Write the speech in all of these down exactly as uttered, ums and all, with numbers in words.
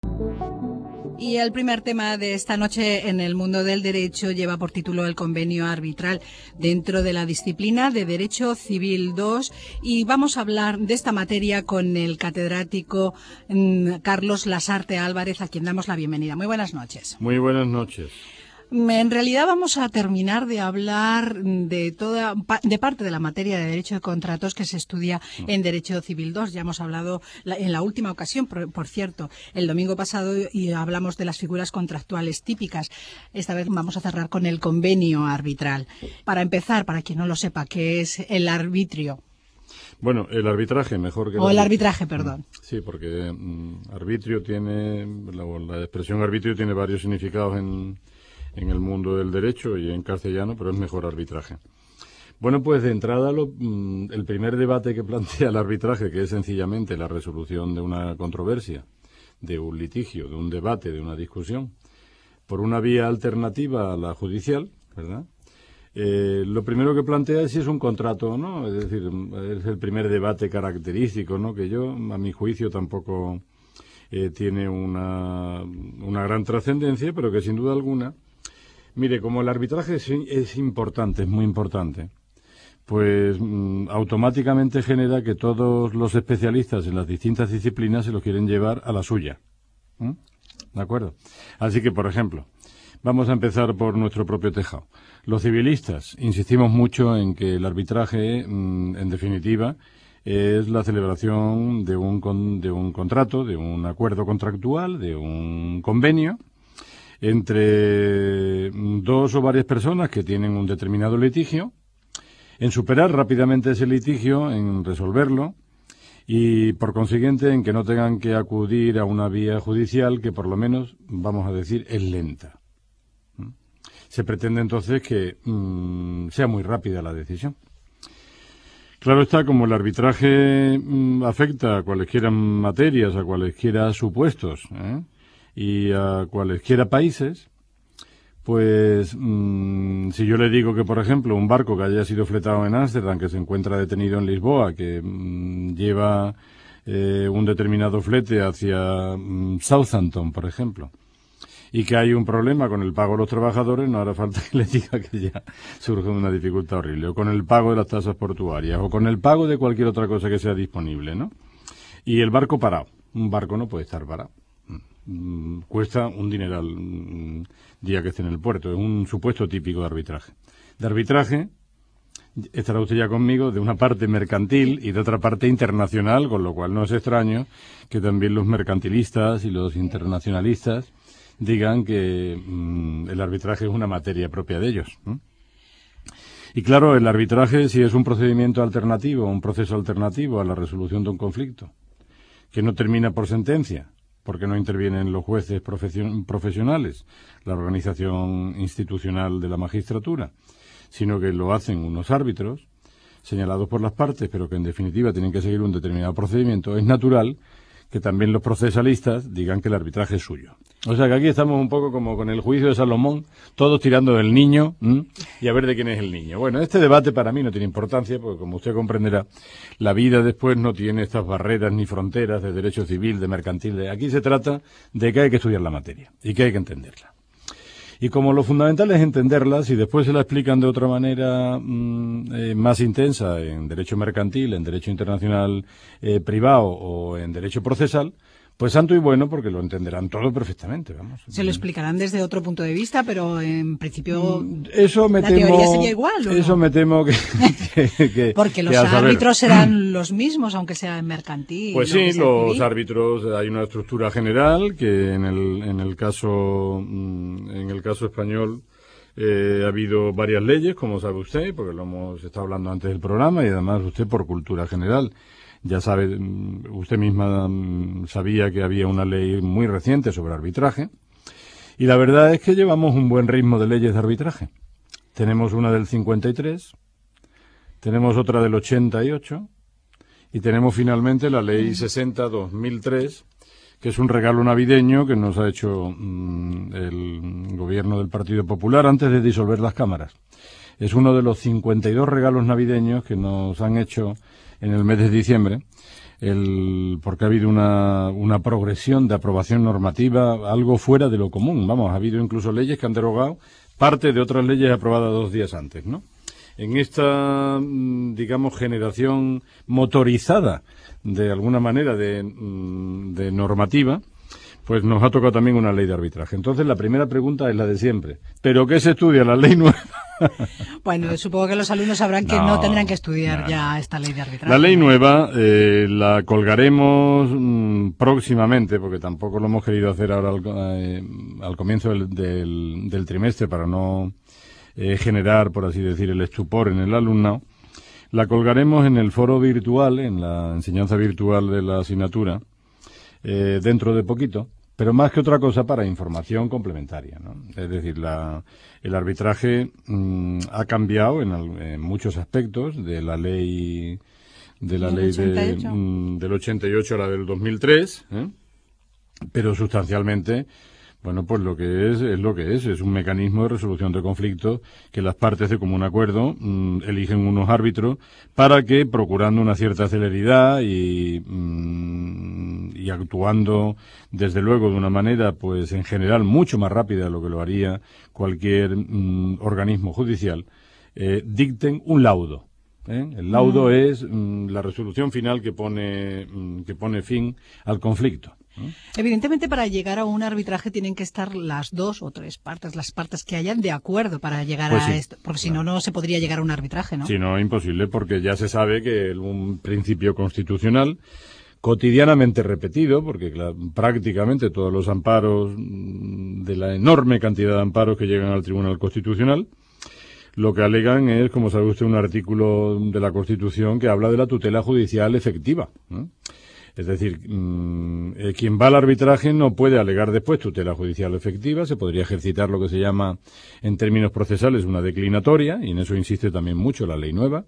Y el primer tema de esta noche en el mundo del derecho lleva por título el convenio arbitral dentro de la disciplina de Derecho Civil dos, y vamos a hablar de esta materia con el catedrático mmm, Carlos Lasarte Álvarez, a quien damos la bienvenida. Muy buenas noches. Muy buenas noches. En realidad vamos a terminar de hablar de toda de parte de la materia de derecho de contratos que se estudia en Derecho Civil dos. Ya hemos hablado en la última ocasión, por, por cierto, el domingo pasado, y hablamos de las figuras contractuales típicas. Esta vez vamos a cerrar con el convenio arbitral. Para empezar, para quien no lo sepa, ¿qué es el arbitrio? Bueno, el arbitraje, mejor que... O el arbitraje, perdón. Sí, porque mm, arbitrio tiene... La, la expresión arbitrio tiene varios significados en... en el mundo del derecho y en castellano, pero es mejor arbitraje. Bueno, pues de entrada lo, el primer debate que plantea el arbitraje, que es sencillamente la resolución de una controversia, de un litigio, de un debate, de una discusión, por una vía alternativa a la judicial, ¿verdad? Eh, lo primero que plantea es si es un contrato o no, es decir, es el primer debate característico, ¿no? Que yo, a mi juicio, tampoco eh, tiene una, una gran trascendencia, pero que sin duda alguna... Mire, como el arbitraje es, es importante, es muy importante, pues mmm, automáticamente genera que todos los especialistas en las distintas disciplinas se lo quieren llevar a la suya. ¿Mm? ¿De acuerdo? Así que, por ejemplo, vamos a empezar por nuestro propio tejado. Los civilistas insistimos mucho en que el arbitraje, mmm, en definitiva, es la celebración de un, con, de un contrato, de un acuerdo contractual, de un convenio, entre dos o varias personas que tienen un determinado litigio, en superar rápidamente ese litigio, en resolverlo, y por consiguiente en que no tengan que acudir a una vía judicial que por lo menos, vamos a decir, es lenta. Se pretende entonces que mmm, sea muy rápida la decisión. Claro está, como el arbitraje mmm, afecta a cualesquiera materias, a cualesquiera supuestos, ¿eh? y a cualesquiera países, pues mmm, si yo le digo que, por ejemplo, un barco que haya sido fletado en Ámsterdam, que se encuentra detenido en Lisboa, que mmm, lleva eh, un determinado flete hacia mmm, Southampton, por ejemplo, y que hay un problema con el pago de los trabajadores, no hará falta que le diga que ya surge una dificultad horrible, o con el pago de las tasas portuarias, o con el pago de cualquier otra cosa que sea disponible, ¿no? Y el barco parado. Un barco no puede estar parado. Cuesta un dineral un día que esté en el puerto. Es un supuesto típico de arbitraje. De arbitraje, estará usted ya conmigo, de una parte mercantil y de otra parte internacional, con lo cual no es extraño que también los mercantilistas y los internacionalistas digan que mmm, el arbitraje es una materia propia de ellos. ¿eh? Y claro, el arbitraje, si es un procedimiento alternativo, un proceso alternativo a la resolución de un conflicto, que no termina por sentencia, porque no intervienen los jueces profesionales, la organización institucional de la magistratura, sino que lo hacen unos árbitros señalados por las partes, pero que en definitiva tienen que seguir un determinado procedimiento, es natural que también los procesalistas digan que el arbitraje es suyo. O sea que aquí estamos un poco como con el juicio de Salomón, todos tirando del niño, ¿m? y a ver de quién es el niño. Bueno, este debate para mí no tiene importancia, porque como usted comprenderá, la vida después no tiene estas barreras ni fronteras de derecho civil, de mercantil. De... Aquí se trata de que hay que estudiar la materia y que hay que entenderla. Y como lo fundamental es entenderla, si después se la explican de otra manera mmm, eh, más intensa en derecho mercantil, en derecho internacional eh, privado o en derecho procesal, pues santo y bueno, porque lo entenderán todo perfectamente, vamos. Se lo explicarán desde otro punto de vista, pero en principio eso me la temo, teoría sería igual, ¿o Eso no? me temo que... que, que porque los que árbitros serán los mismos, aunque sea en mercantil. Pues sí, los civil. árbitros, hay una estructura general que en el, en el caso, en el caso español eh, ha habido varias leyes, como sabe usted, porque lo hemos estado hablando antes del programa, y además usted por cultura general. Ya sabe, usted misma sabía que había una ley muy reciente sobre arbitraje, y la verdad es que llevamos un buen ritmo de leyes de arbitraje. Tenemos una del cincuenta y tres, tenemos otra del ochenta y ocho, y tenemos finalmente la ley sesenta barra dos mil tres, que es un regalo navideño que nos ha hecho mmm, el gobierno del Partido Popular antes de disolver las cámaras. Es uno de los cincuenta y dos regalos navideños que nos han hecho en el mes de diciembre el, porque ha habido una, una progresión de aprobación normativa algo fuera de lo común. Vamos, ha habido incluso leyes que han derogado parte de otras leyes aprobadas dos días antes, ¿no? En esta, digamos, generación motorizada, de alguna manera, de, de normativa, pues nos ha tocado también una ley de arbitraje. Entonces, la primera pregunta es la de siempre. ¿Pero qué se estudia? ¿La ley nueva? Bueno, supongo que los alumnos sabrán que no, no tendrán que estudiar no, ya esta ley de arbitraje. La ley nueva eh, la colgaremos mmm, próximamente, porque tampoco lo hemos querido hacer ahora al, eh, al comienzo del, del, del trimestre para no eh, generar, por así decir, el estupor en el alumnado. La colgaremos en el foro virtual, en la enseñanza virtual de la asignatura, eh, dentro de poquito. Pero más que otra cosa para información complementaria, ¿no? Es decir, la, el arbitraje mmm, ha cambiado en, en muchos aspectos de la ley de la ley de, mmm, del ochenta y ocho a la del dos mil tres, ¿eh? Pero sustancialmente, bueno, pues lo que es es lo que es, es un mecanismo de resolución de conflictos que las partes de común acuerdo mmm, eligen unos árbitros para que, procurando una cierta celeridad y mmm, y actuando desde luego de una manera pues en general mucho más rápida de lo que lo haría cualquier mmm, organismo judicial, eh, dicten un laudo. ¿eh? El laudo mm. es mmm, la resolución final que pone mmm, que pone fin al conflicto. Evidentemente, para llegar a un arbitraje tienen que estar las dos o tres partes, las partes que hayan de acuerdo para llegar pues a sí, esto, porque claro. si no, no se podría llegar a un arbitraje, ¿no? Si no, imposible, porque ya se sabe que un principio constitucional cotidianamente repetido, porque claro, prácticamente todos los amparos, de la enorme cantidad de amparos que llegan al Tribunal Constitucional, lo que alegan es, como sabe usted, un artículo de la Constitución que habla de la tutela judicial efectiva, ¿no? Es decir, mmm, eh, quien va al arbitraje no puede alegar después tutela judicial efectiva, se podría ejercitar lo que se llama, en términos procesales, una declinatoria, y en eso insiste también mucho la ley nueva,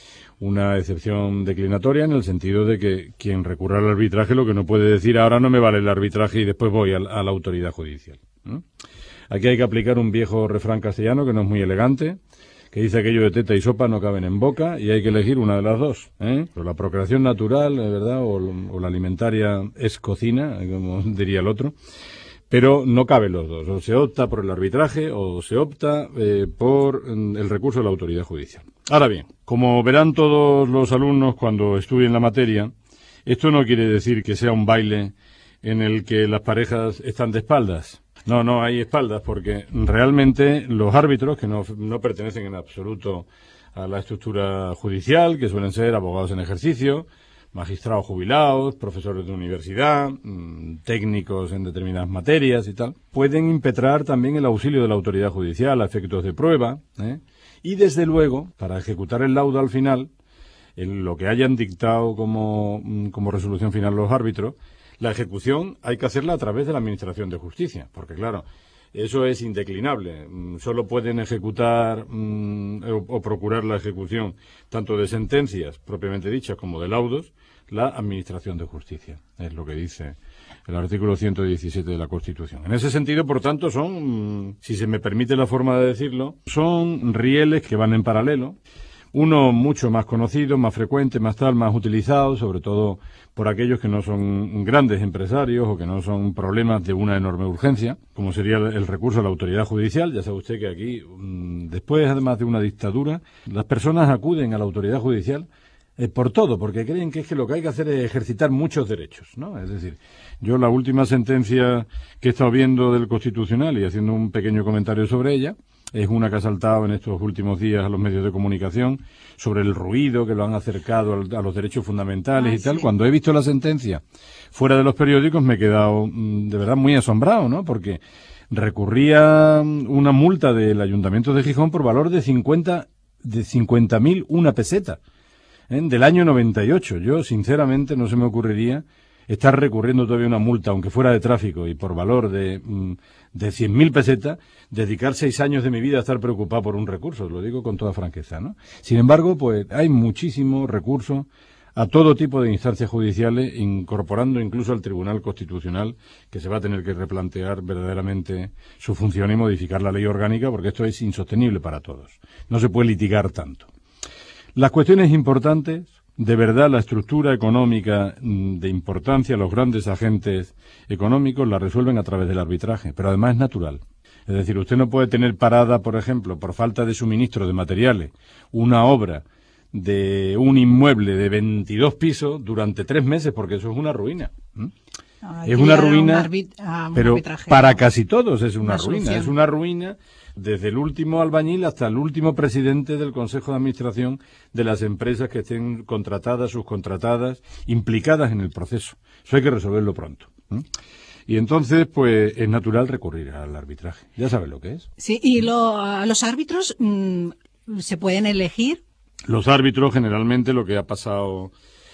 una excepción declinatoria en el sentido de que quien recurra al arbitraje lo que no puede decir ahora no me vale el arbitraje y después voy a, a la autoridad judicial, ¿no? Aquí hay que aplicar un viejo refrán castellano que no es muy elegante, que dice aquello de teta y sopa no caben en boca y hay que elegir una de las dos, ¿eh? Pero la procreación natural, ¿verdad? O, o la alimentaria es cocina, como diría el otro, pero no caben los dos. O se opta por el arbitraje o se opta eh, por el recurso de la autoridad judicial. Ahora bien, como verán todos los alumnos cuando estudien la materia, esto no quiere decir que sea un baile en el que las parejas están de espaldas. No, no hay espaldas, porque realmente los árbitros, que no, no pertenecen en absoluto a la estructura judicial, que suelen ser abogados en ejercicio, magistrados jubilados, profesores de universidad, mmm, técnicos en determinadas materias y tal, pueden impetrar también el auxilio de la autoridad judicial a efectos de prueba, ¿eh? Y desde luego, para ejecutar el laudo al final, en lo que hayan dictado como, como resolución final los árbitros, la ejecución hay que hacerla a través de la Administración de Justicia, porque claro, eso es indeclinable. Solo pueden ejecutar mmm, o, o procurar la ejecución tanto de sentencias propiamente dichas como de laudos, la Administración de Justicia. Es lo que dice el artículo ciento diecisiete de la Constitución. En ese sentido, por tanto, son, si se me permite la forma de decirlo, son rieles que van en paralelo. Uno mucho más conocido, más frecuente, más tal, más utilizado, sobre todo por aquellos que no son grandes empresarios o que no son problemas de una enorme urgencia, como sería el recurso a la autoridad judicial. Ya sabe usted que aquí, después además de una dictadura, las personas acuden a la autoridad judicial eh, por todo, porque creen que es que lo que hay que hacer es ejercitar muchos derechos, ¿no? Es decir, yo la última sentencia que he estado viendo del Constitucional y haciendo un pequeño comentario sobre ella, es una que ha saltado en estos últimos días a los medios de comunicación sobre el ruido que lo han acercado al, a los derechos fundamentales ah, y tal. Sí. Cuando he visto la sentencia fuera de los periódicos me he quedado mmm, de verdad muy asombrado, ¿no? Porque recurría una multa del Ayuntamiento de Gijón por valor de cincuenta de cincuenta mil una peseta, ¿eh? Del año noventa y ocho. Yo, sinceramente, no se me ocurriría estar recurriendo todavía una multa, aunque fuera de tráfico, y por valor de, de cien mil pesetas, dedicar seis años de mi vida a estar preocupado por un recurso, lo digo con toda franqueza, ¿no? Sin embargo, pues hay muchísimo recurso a todo tipo de instancias judiciales, incorporando incluso al Tribunal Constitucional, que se va a tener que replantear verdaderamente su función y modificar la ley orgánica, porque esto es insostenible para todos. No se puede litigar tanto. Las cuestiones importantes, de verdad la estructura económica de importancia, los grandes agentes económicos la resuelven a través del arbitraje, pero además es natural. Es decir, usted no puede tener parada, por ejemplo, por falta de suministro de materiales, una obra de un inmueble de veintidós pisos durante tres meses, porque eso es una ruina. ¿Mm? Es una ruina, un un pero para casi todos es una, una ruina. Solución. Es una ruina desde el último albañil hasta el último presidente del Consejo de Administración de las empresas que estén contratadas, subcontratadas, implicadas en el proceso. Eso hay que resolverlo pronto. ¿Mm? Y entonces, pues, es natural recurrir al arbitraje. Ya sabes lo que es. Sí, y lo, los árbitros mmm, se pueden elegir. Los árbitros, generalmente, lo que ha pasado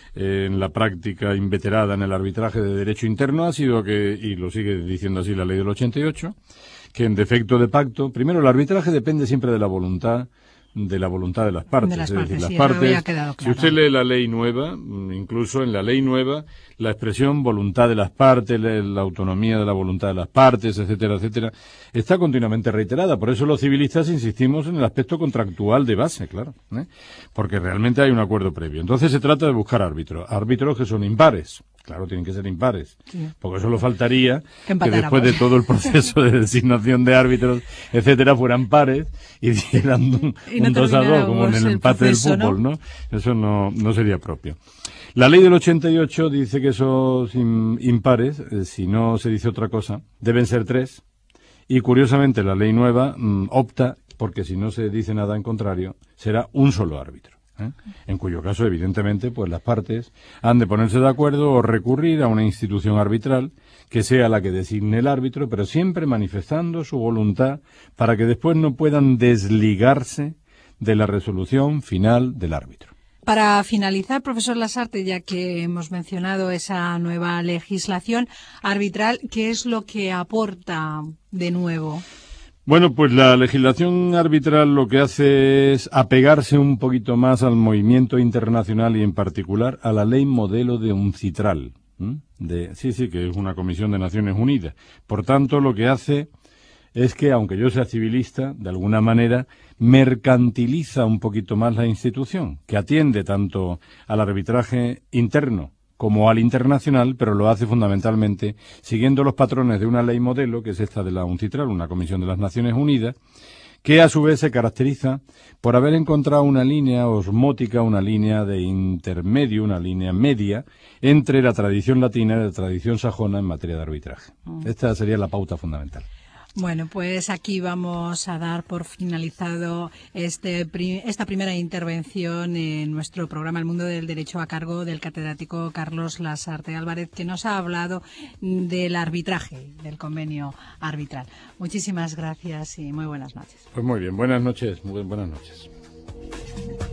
en la práctica inveterada en el arbitraje de derecho interno ha sido que, y lo sigue diciendo así la ley del ochenta y ocho, que en defecto de pacto, primero el arbitraje depende siempre de la voluntad de la voluntad de las partes. De las es partes, decir, las sí, partes, había quedado claro. Si usted lee la ley nueva, incluso en la ley nueva, la expresión voluntad de las partes, la, la autonomía de la voluntad de las partes, etcétera, etcétera, está continuamente reiterada. Por eso los civilistas insistimos en el aspecto contractual de base, claro, ¿eh? Porque realmente hay un acuerdo previo. Entonces se trata de buscar árbitros, árbitros que son impares. Claro, tienen que ser impares, sí. Porque solo faltaría que, que después de todo el proceso de designación de árbitros, etcétera, fueran pares y dieran un, y no un dos a dos, como en el, el empate proceso, del fútbol, ¿no? ¿no? Eso no, no sería propio. La ley del ochenta y ocho dice que esos impares, eh, si no se dice otra cosa, deben ser tres, y curiosamente la ley nueva mmm, opta, porque si no se dice nada en contrario, será un solo árbitro. ¿Eh? En cuyo caso, evidentemente, pues las partes han de ponerse de acuerdo o recurrir a una institución arbitral que sea la que designe el árbitro, pero siempre manifestando su voluntad para que después no puedan desligarse de la resolución final del árbitro. Para finalizar, profesor Lasarte, ya que hemos mencionado esa nueva legislación arbitral, ¿qué es lo que aporta de nuevo? Bueno, pues la legislación arbitral lo que hace es apegarse un poquito más al movimiento internacional y en particular a la ley modelo de UNCITRAL. ¿Mm? De, sí, sí, que es una comisión de Naciones Unidas. Por tanto, lo que hace es que, aunque yo sea civilista, de alguna manera mercantiliza un poquito más la institución, que atiende tanto al arbitraje interno como al internacional, pero lo hace fundamentalmente siguiendo los patrones de una ley modelo, que es esta de la UNCITRAL, una comisión de las Naciones Unidas, que a su vez se caracteriza por haber encontrado una línea osmótica, una línea de intermedio, una línea media, entre la tradición latina y la tradición sajona en materia de arbitraje. Mm. Esta sería la pauta fundamental. Bueno, pues aquí vamos a dar por finalizado este esta primera intervención en nuestro programa El Mundo del Derecho a cargo del catedrático Carlos Lasarte Álvarez, que nos ha hablado del arbitraje, del convenio arbitral. Muchísimas gracias y muy buenas noches. Pues muy bien, buenas noches, muy buenas noches.